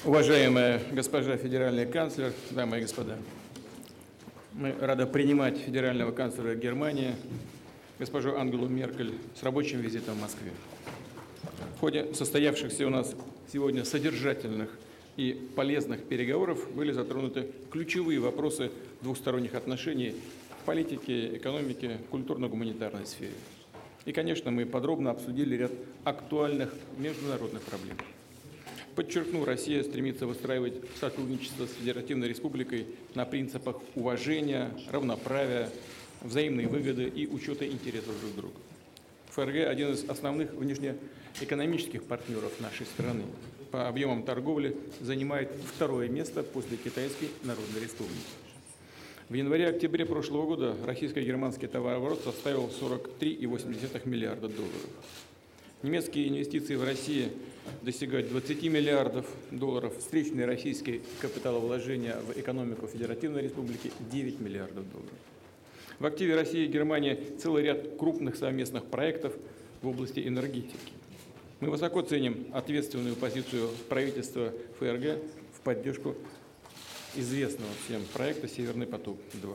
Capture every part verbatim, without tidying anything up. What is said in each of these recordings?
Уважаемая госпожа федеральный канцлер, дамы и господа, мы рады принимать федерального канцлера Германии, госпожу Ангелу Меркель, с рабочим визитом в Москве. В ходе состоявшихся у нас сегодня содержательных и полезных переговоров были затронуты ключевые вопросы двухсторонних отношений в политике, экономике, культурно-гуманитарной сфере. И, конечно, мы подробно обсудили ряд актуальных международных проблем. Подчеркну, Россия стремится выстраивать сотрудничество с Федеративной Республикой на принципах уважения, равноправия, взаимной выгоды и учета интересов друг друга. ФРГ – один из основных внешнеэкономических партнеров нашей страны. По объемам торговли занимает второе место после Китайской Народной Республики. В январе-октябре прошлого года российско-германский товарооборот составил сорок три и восемь десятых миллиарда долларов. Немецкие инвестиции в России достигают двадцати миллиардов долларов, встречные российские капиталовложения в экономику Федеративной Республики – девять миллиардов долларов. В активе России и Германии целый ряд крупных совместных проектов в области энергетики. Мы высоко ценим ответственную позицию правительства ФРГ в поддержку известного всем проекта «Северный поток-два».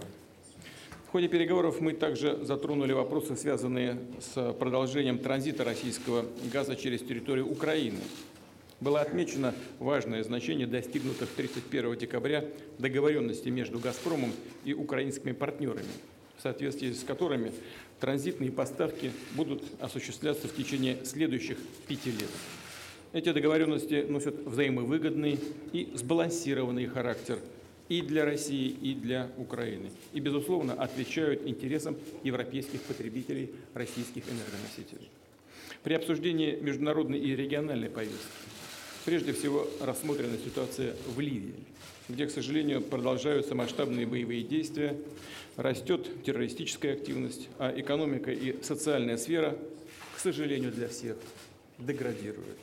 В ходе переговоров мы также затронули вопросы, связанные с продолжением транзита российского газа через территорию Украины. Было отмечено важное значение достигнутых тридцать первого декабря договоренности между «Газпромом» и украинскими партнерами, в соответствии с которыми транзитные поставки будут осуществляться в течение следующих пяти лет. Эти договоренности носят взаимовыгодный и сбалансированный характер и для России, и для Украины. И, безусловно, отвечают интересам европейских потребителей российских энергоносителей. При обсуждении международной и региональной повестки прежде всего рассмотрена ситуация в Ливии, где, к сожалению, продолжаются масштабные боевые действия, растет террористическая активность, а экономика и социальная сфера, к сожалению для всех, деградируют.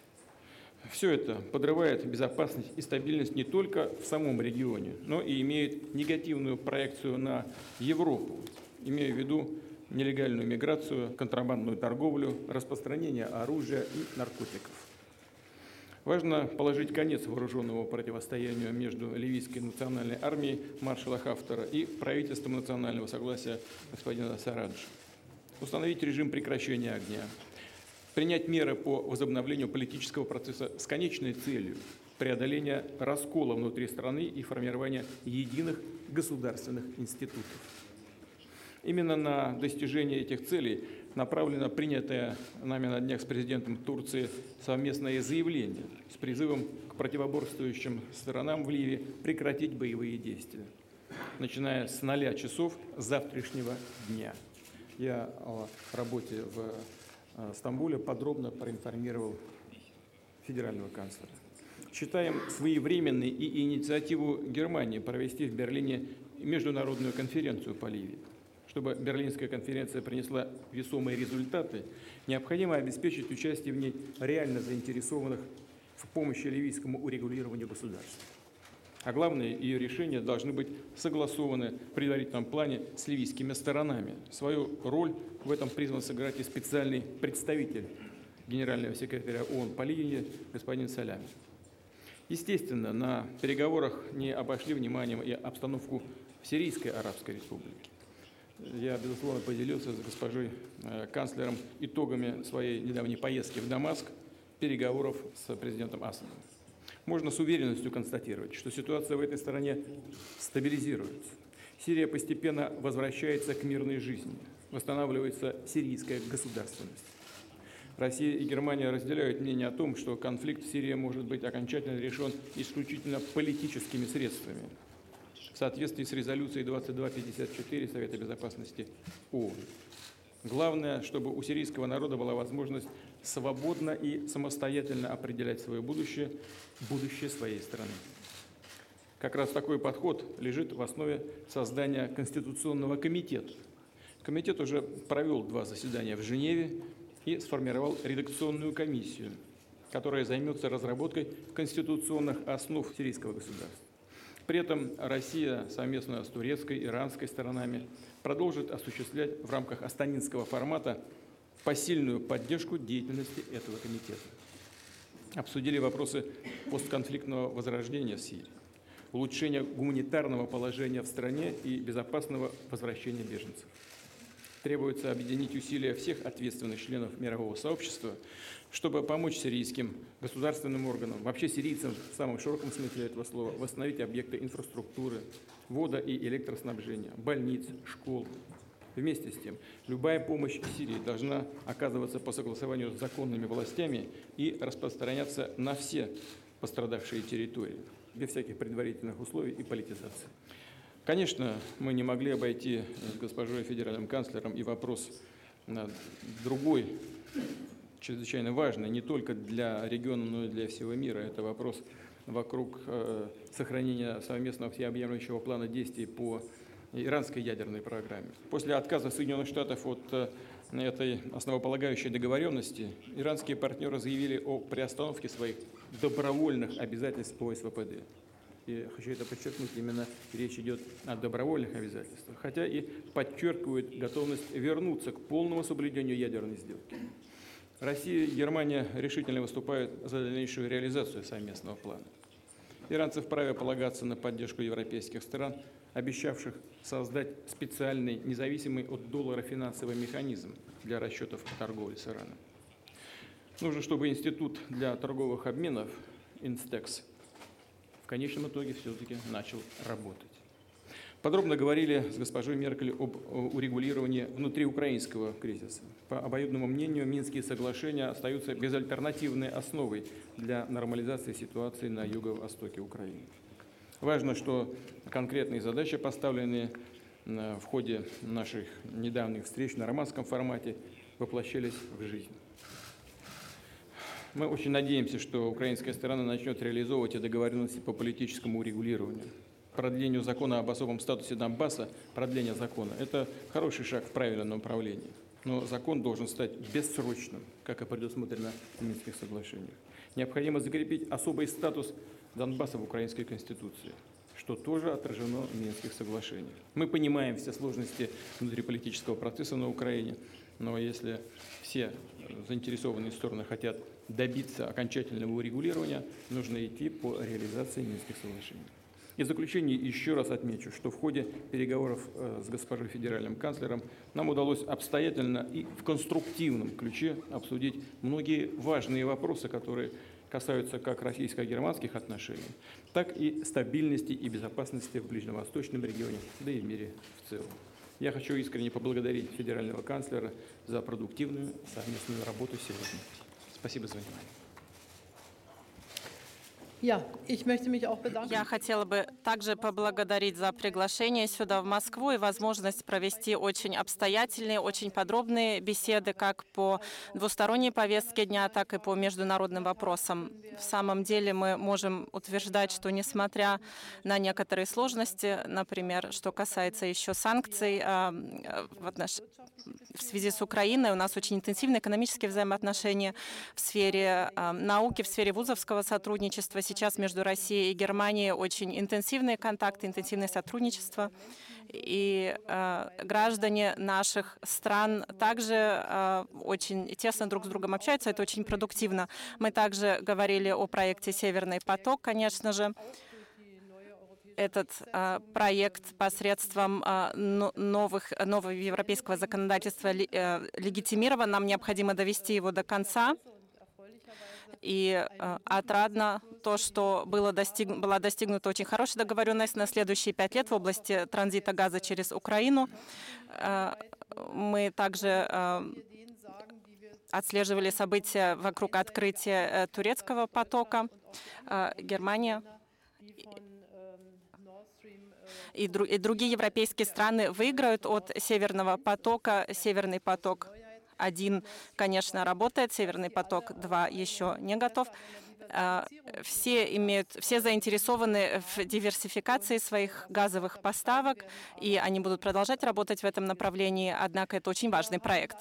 Все это подрывает безопасность и стабильность не только в самом регионе, но и имеет негативную проекцию на Европу, имея в виду нелегальную миграцию, контрабандную торговлю, распространение оружия и наркотиков. Важно положить конец вооруженному противостоянию между ливийской национальной армией маршала Хафтара и правительством национального согласия господина Сараджа. Установить режим прекращения огня. Принять меры по возобновлению политического процесса с конечной целью преодоления раскола внутри страны и формирования единых государственных институтов. Именно на достижение этих целей направлено принятое нами на днях с президентом Турции совместное заявление с призывом к противоборствующим сторонам в Ливии прекратить боевые действия, начиная с ноля часов завтрашнего дня. Я о работе в Стамбуле подробно проинформировал федерального канцлера. Считаем своевременной и инициативу Германии провести в Берлине международную конференцию по Ливии. Чтобы Берлинская конференция принесла весомые результаты, необходимо обеспечить участие в ней реально заинтересованных в помощи ливийскому урегулированию государства. А главное, ее решения должны быть согласованы в предварительном плане с ливийскими сторонами. Свою роль в этом призван сыграть и специальный представитель генерального секретаря ООН по Ливии господин Салями. Естественно, на переговорах не обошли вниманием и обстановку в Сирийской Арабской Республике. Я, безусловно, поделился с госпожой э, канцлером итогами своей недавней поездки в Дамаск, переговоров с президентом Асадом. Можно с уверенностью констатировать, что ситуация в этой стране стабилизируется. Сирия постепенно возвращается к мирной жизни, восстанавливается сирийская государственность. Россия и Германия разделяют мнение о том, что конфликт в Сирии может быть окончательно решен исключительно политическими средствами, в соответствии с резолюцией двадцать два пятьдесят четыре Совета Безопасности ООН. Главное, чтобы у сирийского народа была возможность свободно и самостоятельно определять свое будущее, будущее своей страны. Как раз такой подход лежит в основе создания Конституционного комитета. Комитет уже провел два заседания в Женеве и сформировал редакционную комиссию, которая займется разработкой конституционных основ сирийского государства. При этом Россия совместно с турецкой, иранской сторонами продолжит осуществлять в рамках астанинского формата посильную поддержку деятельности этого комитета. Обсудили вопросы постконфликтного возрождения в Сирии, улучшения гуманитарного положения в стране и безопасного возвращения беженцев. Требуется объединить усилия всех ответственных членов мирового сообщества, чтобы помочь сирийским государственным органам, вообще сирийцам в самом широком смысле этого слова, восстановить объекты инфраструктуры, вода- и электроснабжения, больниц, школ. Вместе с тем, любая помощь Сирии должна оказываться по согласованию с законными властями и распространяться на все пострадавшие территории, без всяких предварительных условий и политизации. Конечно, мы не могли обойти с госпожой федеральным канцлером и вопрос другой, чрезвычайно важный, не только для региона, но и для всего мира. Это вопрос вокруг э, сохранения совместного всеобъемлющего плана действий по иранской ядерной программе. После отказа Соединенных Штатов от э, этой основополагающей договоренности, иранские партнеры заявили о приостановке своих добровольных обязательств по СВПД. И хочу это подчеркнуть, именно речь идет о добровольных обязательствах, хотя и подчеркивают готовность вернуться к полному соблюдению ядерной сделки. Россия и Германия решительно выступают за дальнейшую реализацию совместного плана. Иранцы вправе полагаться на поддержку европейских стран, обещавших создать специальный, независимый от доллара финансовый механизм для расчетов торговли с Ираном. Нужно, чтобы Институт для торговых обменов, Инстекс, в конечном итоге все-таки начал работать. Подробно говорили с госпожой Меркель об урегулировании внутриукраинского кризиса. По обоюдному мнению, Минские соглашения остаются безальтернативной основой для нормализации ситуации на юго-востоке Украины. Важно, что конкретные задачи, поставленные в ходе наших недавних встреч в нормандском формате, воплощались в жизнь. Мы очень надеемся, что украинская сторона начнет реализовывать договоренности по политическому урегулированию. Продлению закона об особом статусе Донбасса, продление закона – это хороший шаг в правильном направлении. Но закон должен стать бессрочным, как и предусмотрено в Минских соглашениях. Необходимо закрепить особый статус Донбасса в Украинской Конституции, что тоже отражено в Минских соглашениях. Мы понимаем все сложности внутриполитического процесса на Украине, но если все заинтересованные стороны хотят добиться окончательного урегулирования, нужно идти по реализации Минских соглашений. И в заключение еще раз отмечу, что в ходе переговоров с госпожой федеральным канцлером нам удалось обстоятельно и в конструктивном ключе обсудить многие важные вопросы, которые касаются как российско-германских отношений, так и стабильности и безопасности в ближневосточном регионе, да и в мире в целом. Я хочу искренне поблагодарить федерального канцлера за продуктивную совместную работу сегодня. Спасибо за внимание. Я хотела бы также поблагодарить за приглашение сюда, в Москву, и возможность провести очень обстоятельные, очень подробные беседы как по двусторонней повестке дня, так и по международным вопросам. В самом деле мы можем утверждать, что несмотря на некоторые сложности, например, что касается еще санкций в, отнош... в связи с Украиной, у нас очень интенсивные экономические взаимоотношения в сфере науки, в сфере вузовского сотрудничества. Сейчас между Россией и Германией очень интенсивные контакты, интенсивное сотрудничество. И э, граждане наших стран также э, очень тесно друг с другом общаются. Это очень продуктивно. Мы также говорили о проекте «Северный поток», конечно же. Этот э, проект посредством э, новых, нового европейского законодательства э, легитимирован. Нам необходимо довести его до конца. И э, отрадно то, что было достиг... была достигнута очень хорошая договоренность на следующие пять лет в области транзита газа через Украину. Э, мы также э, отслеживали события вокруг открытия э, турецкого потока. Э, Германия и, дру... и другие европейские страны выиграют от Северного потока. Северный поток один, конечно, работает, Северный поток-два еще не готов. Все, имеют, все заинтересованы в диверсификации своих газовых поставок, и они будут продолжать работать в этом направлении, однако это очень важный проект.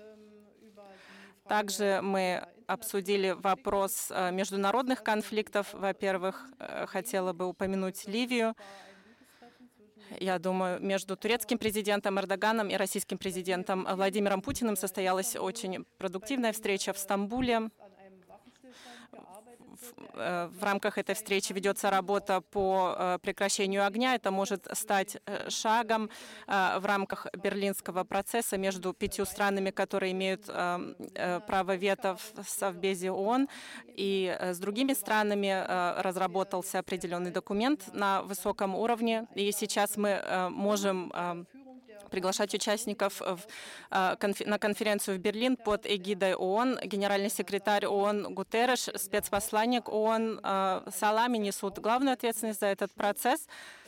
Также мы обсудили вопрос международных конфликтов. Во-первых, хотела бы упомянуть Ливию. Я думаю, между турецким президентом Эрдоганом и российским президентом Владимиром Путиным состоялась очень продуктивная встреча в Стамбуле. в рамках этой встречи ведется работа по прекращению огня. Это может стать шагом в рамках берлинского процесса между пятью странами, которые имеют право вето в Совбезе ООН. И с другими странами разработался определенный документ на высоком уровне. И сейчас мы можем приглашать участников в, на конференцию в Берлин под эгидой ООН. Генеральный секретарь ООН Гутерреш, спецпосланник ООН Салами несут главную ответственность за этот процесс.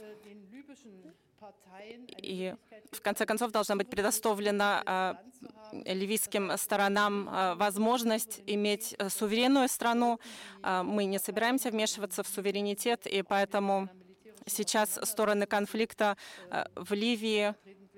И в конце концов должна быть предоставлена ливийским сторонам возможность иметь суверенную страну. Мы не собираемся вмешиваться в суверенитет, и поэтому сейчас стороны конфликта в Ливии,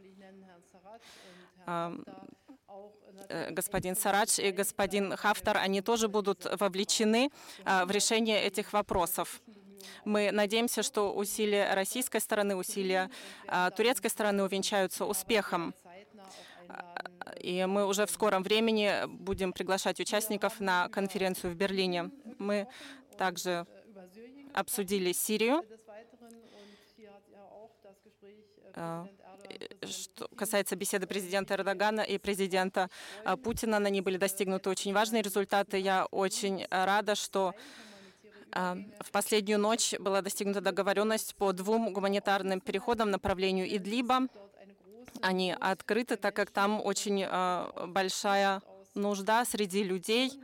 господин Сарадж и господин Хафтар, они тоже будут вовлечены в решение этих вопросов. Мы надеемся, что усилия российской стороны, усилия турецкой стороны увенчаются успехом. И мы уже в скором времени будем приглашать участников на конференцию в Берлине. Мы также обсудили Сирию. Что касается беседы президента Эрдогана и президента Путина, на ней были достигнуты очень важные результаты. Я очень рада, что в последнюю ночь была достигнута договоренность по двум гуманитарным переходам направлению Идлиба. Они открыты, так как там очень большая нужда среди людей.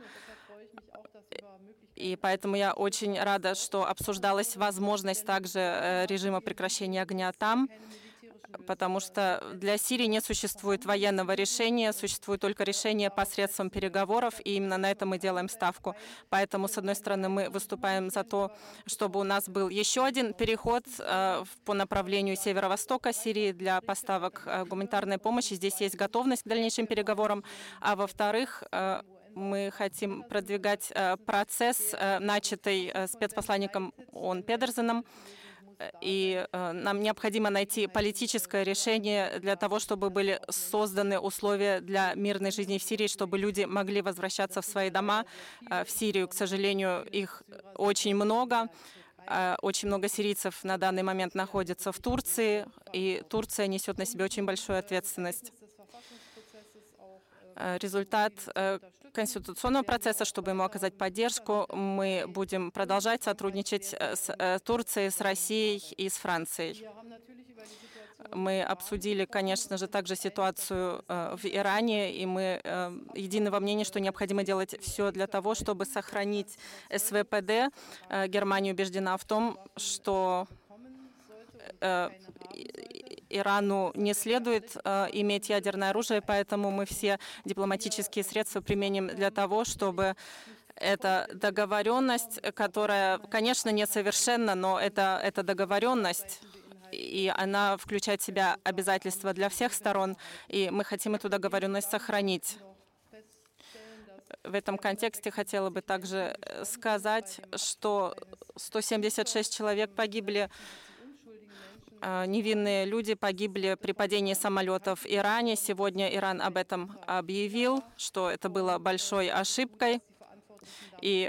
И поэтому я очень рада, что обсуждалась возможность также режима прекращения огня там, потому что для Сирии не существует военного решения, существует только решение посредством переговоров, и именно на это мы делаем ставку. Поэтому, с одной стороны, мы выступаем за то, чтобы у нас был еще один переход э, по направлению северо-востока Сирии для поставок э, гуманитарной помощи. Здесь есть готовность к дальнейшим переговорам. А во-вторых, э, мы хотим продвигать э, процесс, э, начатый э, спецпосланником ООН Педерсеном. И э, нам необходимо найти политическое решение для того, чтобы были созданы условия для мирной жизни в Сирии, чтобы люди могли возвращаться в свои дома. Э, в Сирию, к сожалению, их очень много. Э, очень много сирийцев на данный момент находятся в Турции, и Турция несет на себе очень большую ответственность. Результат конституционного процесса, чтобы ему оказать поддержку, мы будем продолжать сотрудничать с Турцией, с Россией и с Францией. Мы обсудили, конечно же, также ситуацию в Иране, и мы едины во мнении, что необходимо делать все для того, чтобы сохранить СВПД. Германия убеждена в том, что Ирану не следует э, иметь ядерное оружие, поэтому мы все дипломатические средства применим для того, чтобы эта договоренность, которая, конечно, несовершенна, но это, это договоренность, и она включает в себя обязательства для всех сторон, и мы хотим эту договоренность сохранить. В этом контексте хотела бы также сказать, что сто семьдесят шесть человек погибли. Невинные люди погибли при падении самолетов в Иране. Сегодня Иран об этом объявил, что это было большой ошибкой. И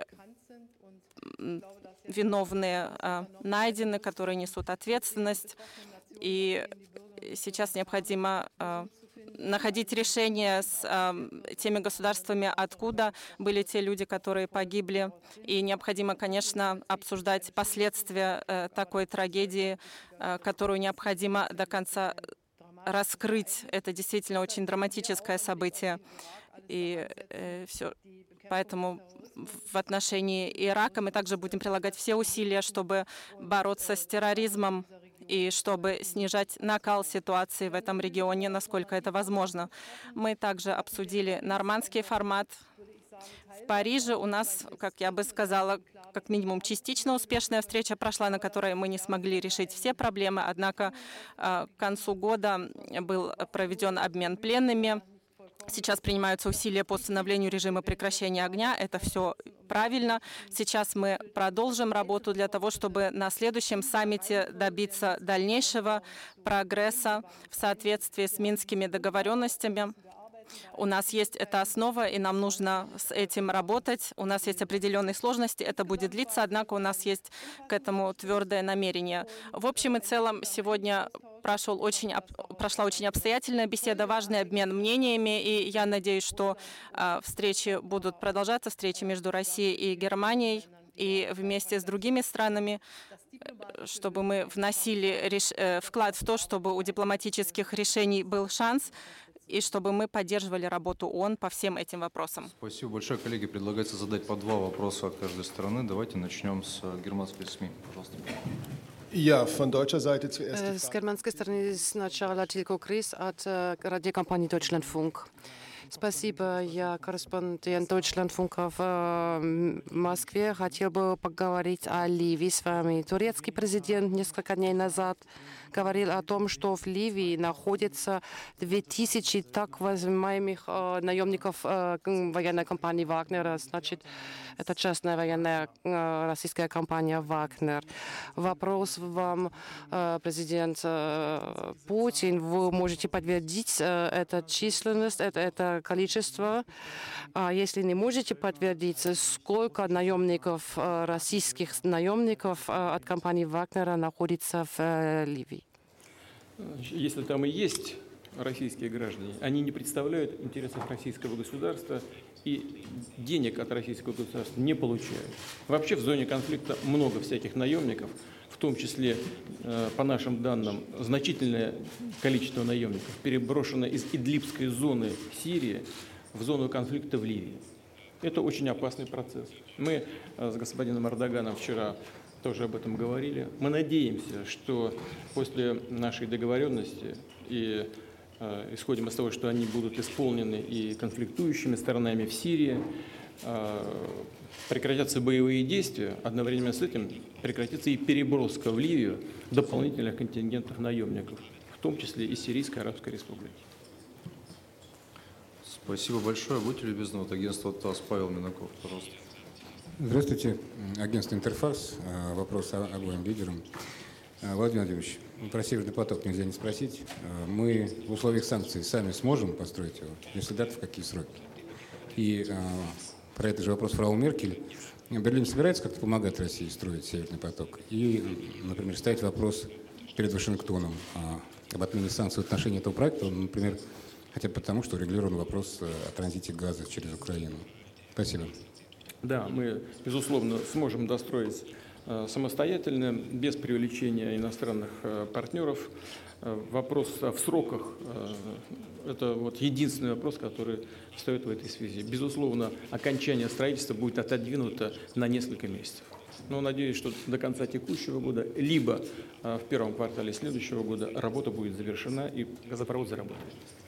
виновные найдены, которые несут ответственность. И сейчас необходимо находить решение с э, теми государствами, откуда были те люди, которые погибли. И необходимо, конечно, обсуждать последствия э, такой трагедии, э, которую необходимо до конца раскрыть. Это действительно очень драматическое событие. И э, все. Поэтому в отношении Ирака мы также будем прилагать все усилия, чтобы бороться с терроризмом и чтобы снижать накал ситуации в этом регионе, насколько это возможно. Мы также обсудили нормандский формат. В Париже у нас, как я бы сказала, как минимум частично успешная встреча прошла, на которой мы не смогли решить все проблемы, однако к концу года был проведен обмен пленными. Сейчас принимаются усилия по установлению режима прекращения огня. Это все правильно. Сейчас мы продолжим работу для того, чтобы на следующем саммите добиться дальнейшего прогресса в соответствии с минскими договоренностями. У нас есть эта основа, и нам нужно с этим работать. У нас есть определенные сложности, это будет длиться, однако у нас есть к этому твердое намерение. В общем и целом, сегодня прошел очень, прошла очень обстоятельная беседа, важный обмен мнениями, и я надеюсь, что э, встречи будут продолжаться, встречи между Россией и Германией, и вместе с другими странами, чтобы мы вносили реш... э, вклад в то, чтобы у дипломатических решений был шанс, и чтобы мы поддерживали работу ООН по всем этим вопросам. Спасибо большое, коллеги. Предлагается задать по два вопроса от каждой стороны. Давайте начнем с германской СМИ. Пожалуйста. Ja, von deutscher Seite zuerst die С Frage. германской стороны сначала Тилько Крис от радиокомпании «Deutschlandfunk». Спасибо. Я корреспондент Deutschlandfunka в Москве. Хотел бы поговорить о Ливии с вами. Турецкий президент несколько дней назад говорил о том, что в Ливии находится две тысячи так называемых э, наемников э, военной компании «Вагнера». Значит, это частная военная э, российская компания «Вагнер». Вопрос вам, э, президент э, Путин. Вы можете подтвердить э, эту численность, это, это количество? А если не можете подтвердить, сколько наемников, э, российских наемников э, от компании «Вагнера» находится в э, Ливии? Если там и есть российские граждане, они не представляют интересов российского государства и денег от российского государства не получают. Вообще в зоне конфликта много всяких наемников, в том числе, по нашим данным, значительное количество наемников переброшено из Идлибской зоны Сирии в зону конфликта в Ливии. Это очень опасный процесс. Мы с господином Эрдоганом вчера тоже об этом говорили. Мы надеемся, что после нашей договоренности и э, исходим из того, что они будут исполнены и конфликтующими сторонами в Сирии, э, прекратятся боевые действия, одновременно с этим прекратится и переброска в Ливию дополнительных контингентов наемников, в том числе и Сирийской Арабской Республики. Спасибо большое. Будьте любезны, вот агентство ТАСС, Павел Минаков, пожалуйста. Здравствуйте. Агентство «Интерфакс». Вопрос обоим лидерам. Владимир Владимирович, про «Северный поток» нельзя не спросить. Мы в условиях санкций сами сможем построить его? Если да, то в какие сроки? И про этот же вопрос фрау Меркель. Берлин собирается как-то помогать России строить «Северный поток»? И, например, ставить вопрос перед Вашингтоном об отмене санкций в отношении этого проекта, например, хотя бы потому, что урегулирован вопрос о транзите газа через Украину. Спасибо. Да, мы, безусловно, сможем достроить э, самостоятельно, без привлечения иностранных э, партнеров. Э, вопрос э, в сроках э, – это вот единственный вопрос, который встает в этой связи. Безусловно, окончание строительства будет отодвинуто на несколько месяцев. Но надеюсь, что до конца текущего года, либо э, в первом квартале следующего года работа будет завершена и газопровод заработает.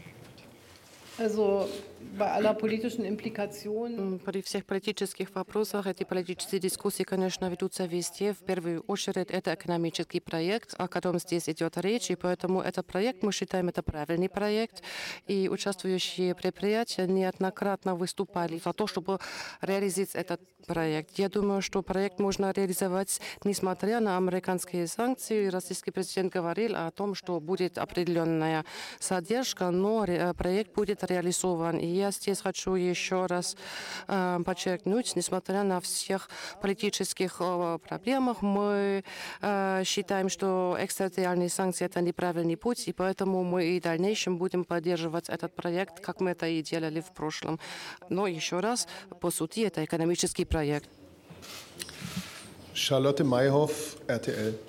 Also bei aller politischen Implikation. При всех политических вопросах эти политические дискуссии, конечно, ведутся везде. В первую очередь это экономический проект, о котором здесь идет речь, и поэтому этот проект, мы считаем, это правильный проект, и участвующие предприятия неоднократно выступали за то, чтобы реализовать этот проект. Я думаю, что проект можно реализовать, несмотря на американские санкции. Российский президент говорил о том, что будет определенная задержка, но проект будет реализован. И я здесь хочу еще раз э, подчеркнуть, несмотря на всех политических э, проблемах, мы э, считаем, что экстерриториальные санкции – это неправильный путь, и поэтому мы и в дальнейшем будем поддерживать этот проект, как мы это и делали в прошлом. Но еще раз, по сути, это экономический проект. Charlotte Mayhoff, эр тэ эл.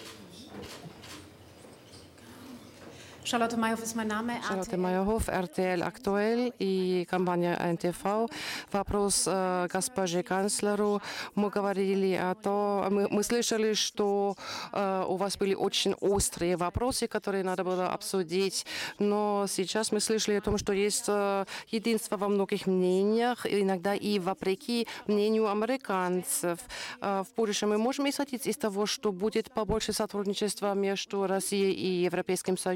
Charlotte Mayhoff ist mein Name. Charlotte Mayhoff, эр тэ эл «Актуэль» и компания эн тэ вэ. Вопрос э, госпоже канцлеру. Мы говорили о том, мы, мы слышали, что э, у вас были очень острые вопросы, которые надо было обсудить, но сейчас мы слышали о том, что есть э, единство во многих мнениях, иногда и вопреки мнению американцев. Э, в будущем мы можем исходить из того, что будет побольше сотрудничества между Россией и Европейским Союзом,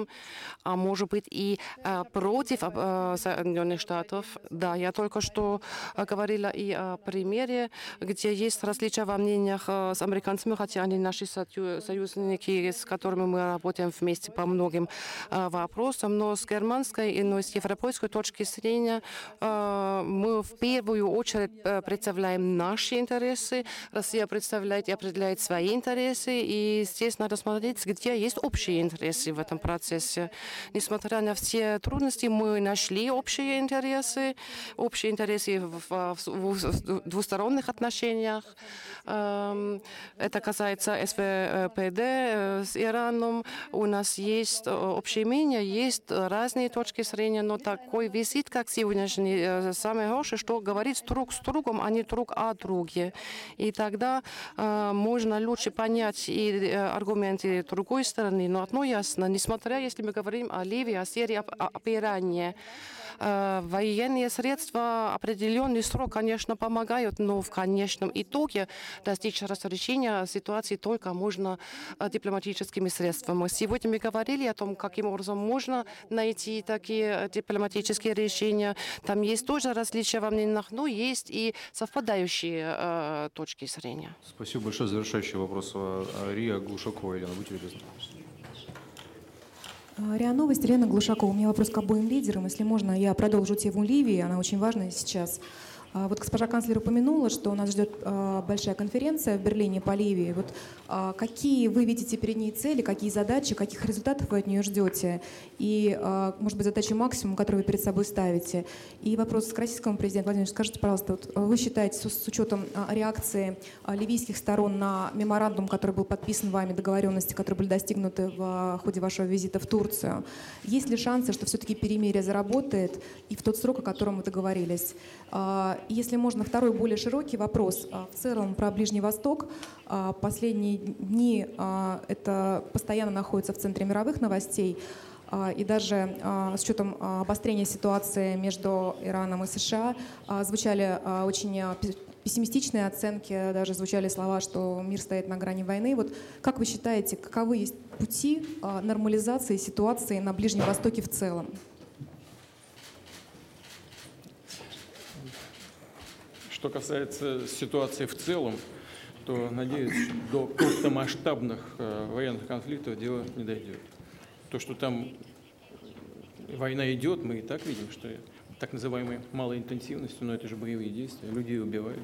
Штатам, а может быть и против Соединенных Штатов. Да, я только что говорила и о примере, где есть различия во мнениях с американцами, хотя они наши союзники, с которыми мы работаем вместе по многим вопросам, но с германской и ну, с европейской точки зрения мы в первую очередь представляем наши интересы, Россия представляет и определяет свои интересы, и здесь надо смотреть, где есть общие интересы в этом процессе. Несмотря на все трудности, мы нашли общие интересы, общие интересы в, в, в двусторонних отношениях. Это касается СВПД с Ираном. У нас есть общее мнение, есть разные точки зрения, но такой визит, как сегодняшний, самое хорошее, что говорить друг с другом, а не друг о друге. И тогда э, можно лучше понять и э, аргументы другой стороны. Но одно ясно, несмотря, если мы говорим о Ливии, о Сирии, о, о Иране, э, военные средства, определенный срок, конечно, помогают, но в конечном итоге достичь разрешения ситуации только можно э, дипломатическими средствами. Сегодня мы говорили о том, каким образом можно найти такие дипломатические решения. Там есть тоже различия во мнениях, но есть и совпадающие э, точки зрения. Спасибо большое. Завершающий вопрос. Рия Глушакова, Елена, будьте любезны. РИА Новости, Елена Глушакова. У меня вопрос к обоим лидерам. Если можно, я продолжу тему Ливии, она очень важная сейчас. Вот госпожа канцлер упомянула, что нас ждет большая конференция в Берлине по Ливии. Вот какие вы видите перед ней цели, какие задачи, каких результатов вы от нее ждете? И, может быть, задачи максимум, которые вы перед собой ставите? И вопрос к российскому президенту. Владимир, скажите, пожалуйста, вот вы считаете, с учетом реакции ливийских сторон на меморандум, который был подписан вами, договоренности, которые были достигнуты в ходе вашего визита в Турцию, есть ли шансы, что все-таки перемирие заработает и в тот срок, о котором вы договорились? Если можно, второй более широкий вопрос. В целом про Ближний Восток. Последние дни это постоянно находится в центре мировых новостей. И даже с учетом обострения ситуации между Ираном и США звучали очень пессимистичные оценки, даже звучали слова, что мир стоит на грани войны. Вот как вы считаете, каковы есть пути нормализации ситуации на Ближнем Востоке в целом? Что касается ситуации в целом, то, надеюсь, до крупномасштабных э, военных конфликтов дело не дойдет. То, что там война идет, мы и так видим, что так называемой малой интенсивностью, но это же боевые действия, людей убивают.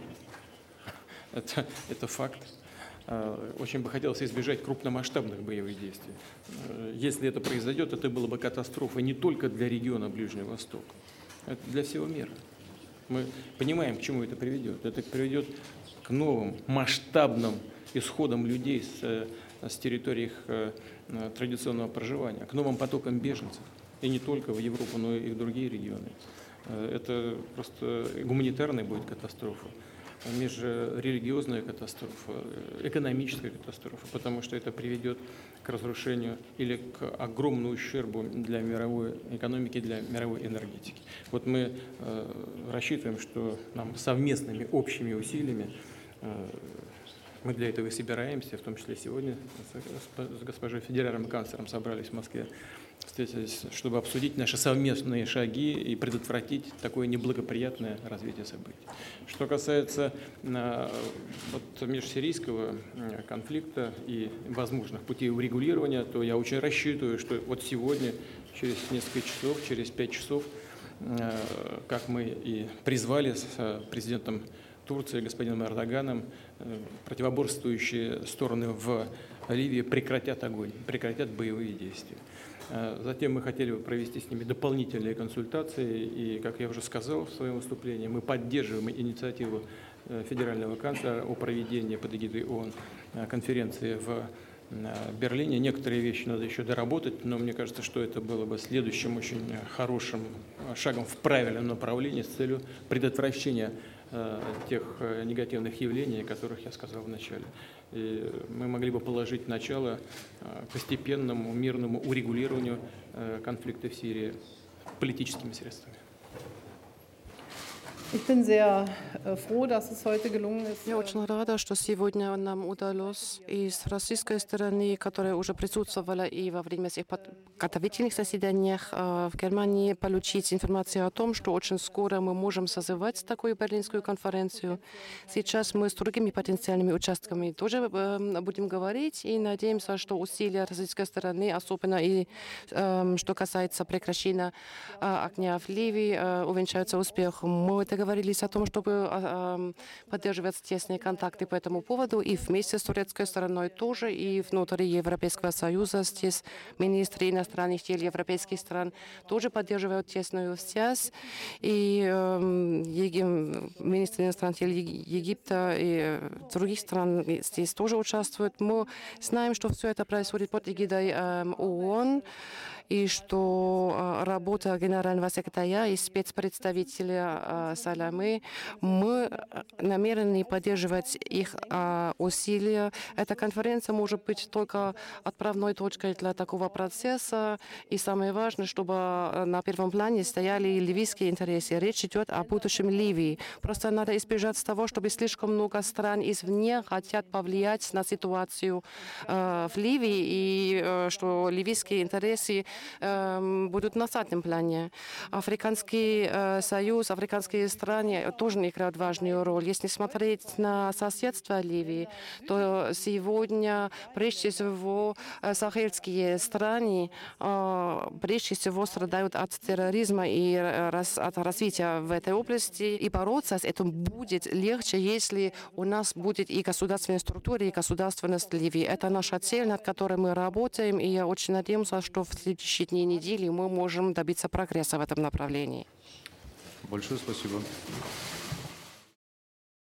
Это, это факт. Очень бы хотелось избежать крупномасштабных боевых действий. Если это произойдет, это было бы катастрофой не только для региона Ближнего Востока, это для всего мира. Мы понимаем, к чему это приведет. Это приведет к новым масштабным исходам людей с, с территорий их традиционного проживания, к новым потокам беженцев. И не только в Европу, но и в другие регионы. Это просто гуманитарная будет катастрофа, межрелигиозная катастрофа, экономическая катастрофа, потому что это приведет к разрушению или к огромному ущербу для мировой экономики, для мировой энергетики. Вот мы э, рассчитываем, что нам совместными общими усилиями, э, мы для этого и собираемся, в том числе сегодня с госпожой федеральным канцлером собрались в Москве, встретились, чтобы обсудить наши совместные шаги и предотвратить такое неблагоприятное развитие событий. Что касается э, вот, межсирийского конфликта и возможных путей урегулирования, то я очень рассчитываю, что вот сегодня, через несколько часов, через пять часов, э, как мы и призвали с президентом Турции, господином Эрдоганом, э, противоборствующие стороны в Ливии прекратят огонь, прекратят боевые действия. Затем мы хотели бы провести с ними дополнительные консультации, и, как я уже сказал в своем выступлении, мы поддерживаем инициативу федерального канцлера о проведении под эгидой ООН конференции в Берлине. Некоторые вещи надо еще доработать, но мне кажется, что это было бы следующим очень хорошим шагом в правильном направлении с целью предотвращения тех негативных явлений, о которых я сказал в начале. И мы могли бы положить начало постепенному мирному урегулированию конфликта в Сирии политическими средствами. Ich bin sehr äh, froh, dass es heute gelungen ist. Я очень рада, что сегодня нам удалось и с российской стороны, которая уже присутствовала и во время всех подготовительных заседаний в Германии, получить информацию о том, что очень скоро мы можем созывать такую берлинскую конференцию. Сейчас мы с другими потенциальными участниками тоже будем говорить и надеемся, что усилия российской стороны, особенно и что касается прекращения огня в Ливии, увенчаются успехом. Мы договорились о том, чтобы поддерживать тесные контакты по этому поводу и вместе с турецкой стороной тоже, и внутри Европейского Союза здесь министры иностранных дел европейских стран тоже поддерживают тесную связь. И э, министры иностранных дел Египта и других стран здесь тоже участвуют. Мы знаем, что все это происходит под эгидой э, ООН, и что э, работа генерального секретаря и спецпредставителя э, Саламы, мы намерены поддерживать их э, усилия. Эта конференция может быть только отправной точкой для такого процесса. И самое важное, чтобы на первом плане стояли ливийские интересы. Речь идет о будущем Ливии. Просто надо избежать того, чтобы слишком много стран извне хотят повлиять на ситуацию э, в Ливии, и э, что ливийские интересы э, будут на заднем плане. Африканский э, союз, африканские страны тоже играют важную роль. Если смотреть на соседство Ливии, то сегодня прежде всего сахельские страны э, прежде всего страдают от терроризма и раз, от развития в этой области. И бороться с этим будет легче, если у нас будет и государственная структура, и государственность Ливии. Это наша цель, над которой мы работаем, и я очень надеюсь, что в следующие дни недели мы можем добиться прогресса в этом направлении. Большое спасибо.